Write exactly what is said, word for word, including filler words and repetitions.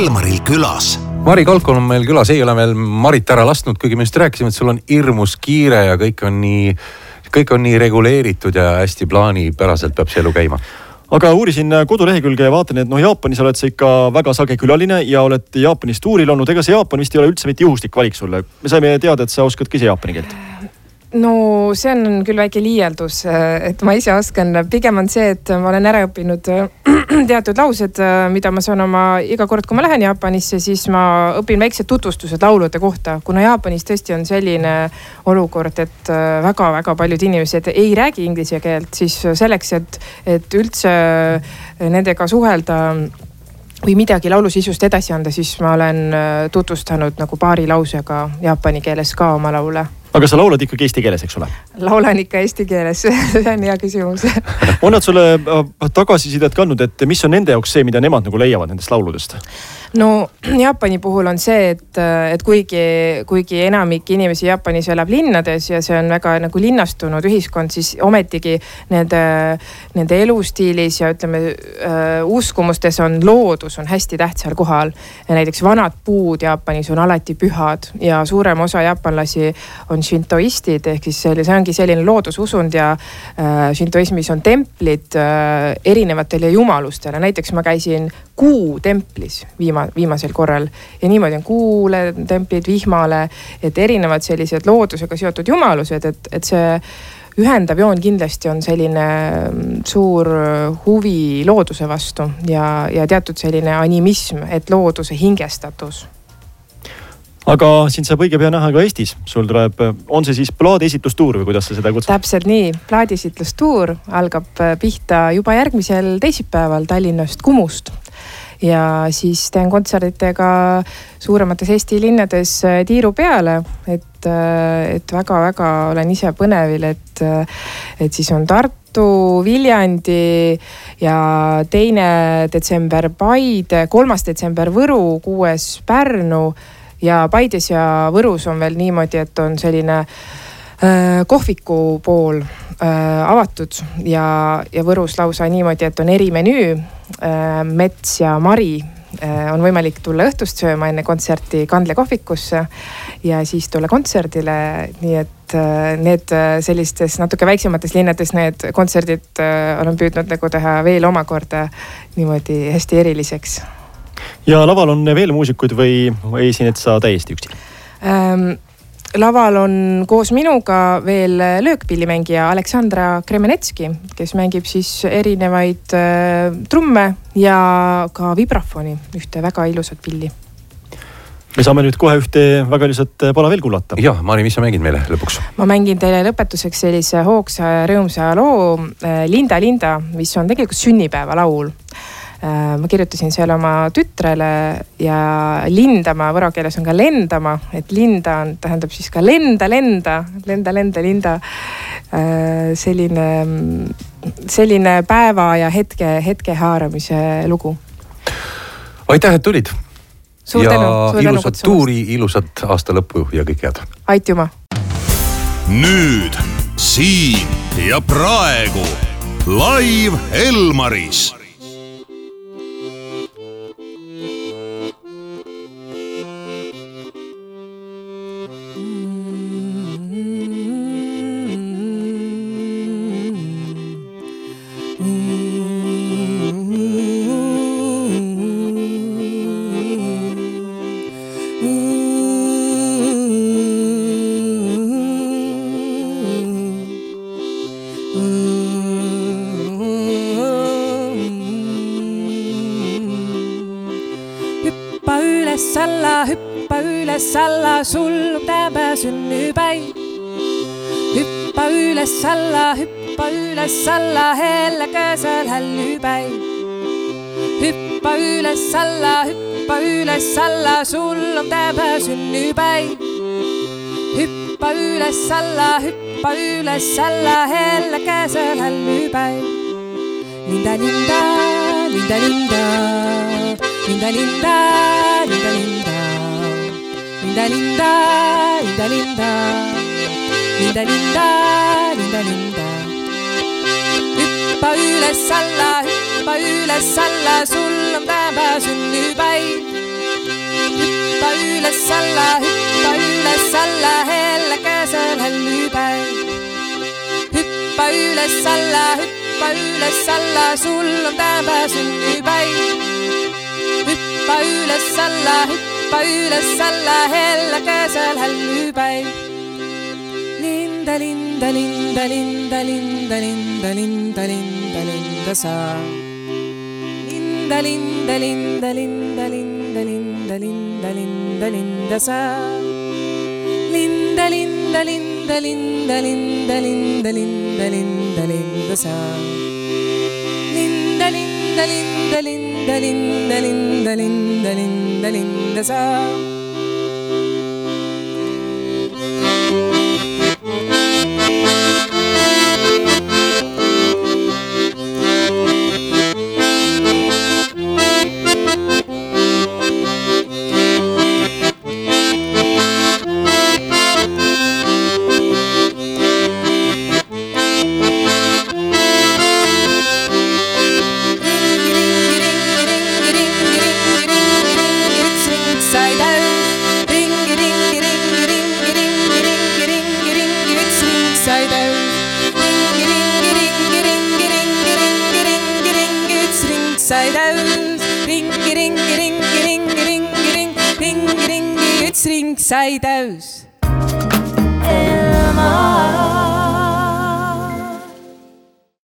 Elmaril külas. Mari Kalkon on meil külas, ei ole veel Marit ära lastnud, kuigi me just rääkisime, et sul on hirmus kiire ja kõik on nii, kõik on nii reguleeritud ja hästi plaanipäraselt peab see elu käima. Aga uurisin kodulehekülge ja vaatan, et no Jaapanis oled sa ikka väga sage külaline ja oled Jaapanis tuuril olnud. Ega see Jaapan vist ei ole üldse mitte juhuslik valik sulle. Me saime teada, et sa oskad ka ise jaapani keelt. No see on küll väike liialdus, et ma ise oskan. Pigem on see, et ma olen ära õppinud teatud laused, mida ma saan oma iga kord, kui ma lähen Jaapanisse, siis ma õpin väiksed tutvustused laulude kohta. Kuna Jaapanis tõesti on selline olukord, et väga-väga paljud inimesed ei räägi inglise keelt, siis selleks, et, et üldse nendega suhelda või midagi laulusisust edasi anda, siis ma olen tutvustanud nagu paari lausega jaapani keeles ka oma laule. Aga sa laulad ikkagi eesti keeles, eks ole? Laulan ikka eesti keeles, see on hea küsimus. On nad sulle tagasisidet kandnud, et mis on nende jaoks see, mida nemad nagu leiavad nendest lauludest? No Jaapani puhul on see, et, et kuigi, kuigi enamik inimesi Jaapanis elab linnades ja see on väga nagu linnastunud ühiskond, siis ometigi nende, nende elustiilis ja ütleme äh, uskumustes on loodus on hästi tähtsal kohal. Ja näiteks vanad puud Jaapanis on alati pühad ja suurem osa jaapanlasi on shintoistid, ehk siis see ongi selline loodususund ja äh, shintoismis on templid äh, erinevatele jumalustele. Näiteks ma käisin kuu templis viima, viimasel korral ja niimoodi on kuule templid, vihmale, et erinevad sellised loodusega seotud jumalused, et, et see ühendav joon kindlasti on selline suur huvi looduse vastu ja, ja teatud selline animism, et looduse hingestatus. Aga siin saab õige pea näha ka Eestis. Sul tuleb, on see siis plaadiesitlustuur või kuidas sa seda kutsud? Täpselt nii. Plaadiesitlustuur algab pihta juba järgmisel teisipäeval Tallinnast Kumust. Ja siis teen kontserditega suuremates Eesti linnades tiiru peale, et, et väga-väga olen ise põnevil, et, et siis on Tartu, Viljandi ja teine detsember Paide, kolmas detsember Võru, kuues Pärnu. Ja Paides ja Võrus on veel niimoodi, et on selline äh, kohviku pool äh, avatud ja, ja Võrus lausa niimoodi, et on erimenüü, äh, mets ja mari. Äh, on võimalik tulla õhtust sööma enne kontserti Kandle kohvikusse ja siis tulla kontserdile. Nii et äh, need sellistes natuke väiksemates linnades need kontserdid äh, olen püüdnud nagu teha veel omakorda niimoodi hästi eriliseks. Ja laval on veel muusikuid või esined sa täiesti üksi? Ähm, laval on koos minuga veel löökpillimängija Aleksandra Kremenetski, kes mängib siis erinevaid äh, trumme ja ka vibrafoni, ühte väga ilusat pilli. Me saame nüüd kohe ühte väga ilusat pala veel kuulata. Jah, Mari, mis sa mängid meile lõpuks? Ma mängin teile lõpetuseks sellise hoogsa rõõmsa loo äh, Linda Linda, mis on tegelikult sünnipäeva laul. Ma kirjutasin seal oma tütrele ja lindama, võro keeles on ka lendama, et linda on, tähendab siis ka lenda, lenda, lenda, lenda, linda. Selline, selline päeva ja hetke, hetke haaramise lugu. Aitäh, et tulid. Suur ja tänu, suur tänu ilusat tuuri, ilusat aasta lõppu ja kõik head. Aitüma. Nüüd, siin ja praegu live Elmaris. Hüppa üles alla, sullub täpä sünnypäin. Hüppa üles alla, hüppa üles alla, helläkäsel hällypäin. Hüppa üles alla, hüppa üles alla, sullub täpä sünnypäin. Hüppa üles alla, hüppa üles alla, helläkäsel hällypäin. Linda, linda, linda, linda. Linda, linda, linda, linda. Linda, linda, linda, linda. Linda, linda, linda, linda. Hüppa üles alla, hüppa üles alla, sul on täpä sünnypäin. Hüppa üles alla, hüppa üles alla, hellekäsel hällypäiv. Hüppa üles alla, hüppa üles alla, sul on täna sünnipäiv. Hüppa üles alla, hüppa üles alla, hellekäsel hällypäiv. Linda, linda, linda, linda, linda, linda, linda, linda, linda saa. Linda, linda, linda, linda, linda, linda, linda, linda, linda saa. Linda, linda, linda, linda, linda, linda, linda, linda, linda saa. Linda, linda, linda, linda, linda, linda, linda, linda, linda saa. Sai täys, ringi, ringi, ringi, ringi, ringi, ringi, ringi, ringi, üks ring sai täys. Elmar.